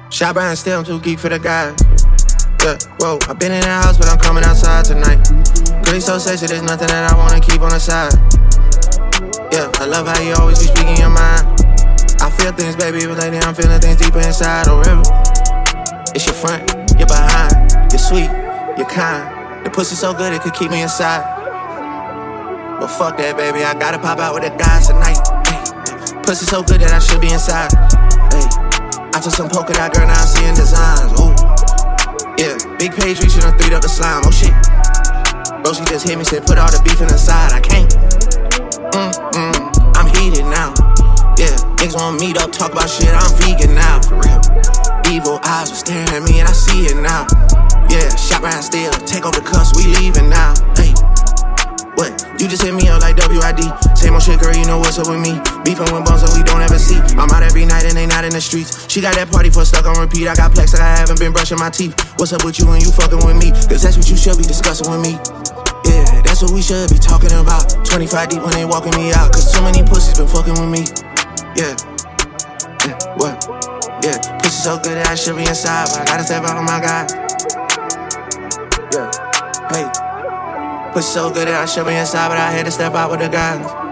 Shop Brown still, I'm too geek for the guys. Yeah, whoa, I been in the house, but I'm coming outside tonight. Girl, you so sexy, there's nothing that I wanna keep on the side. Yeah, I love how you always be speaking your mind. I feel things, baby, but lately I'm feeling things deeper inside. Oh, river. It's your front, your behind, you're sweet, you're kind. The pussy so good it could keep me inside. But fuck that, baby, I gotta pop out with the guys tonight. Ay, pussy so good that I should be inside. Ay, I took some polka dot, girl, now I'm seeing designs. Ooh, yeah, big page reaching on 3 up the slime. Oh shit, bro, she just hit me, said put all the beef in the side. I can't. I'm heated now. Yeah, niggas wanna meet up, talk about shit. I'm vegan now, for real. Evil eyes were staring at me and I see it now. Yeah, shop around still, take off the cuffs, we leaving now. Hey, what? You just hit me up like WID. Same old shit, girl, you know what's up with me. Beefing with bums that we don't ever see. I'm out every night and they not in the streets. She got that party for stuck on repeat. I got plex like I haven't been brushing my teeth. What's up with you and you fucking with me? Cause that's what you should be discussing with me. Yeah, that's what we should be talking about. 25 deep when they walking me out. Cause too many pussies been fucking with me. Yeah, what? Yeah, pussy so good that I should be inside, but I gotta step out on my guy. Yeah, hey, pussy so good that I should be inside, but I had to step out with the guys.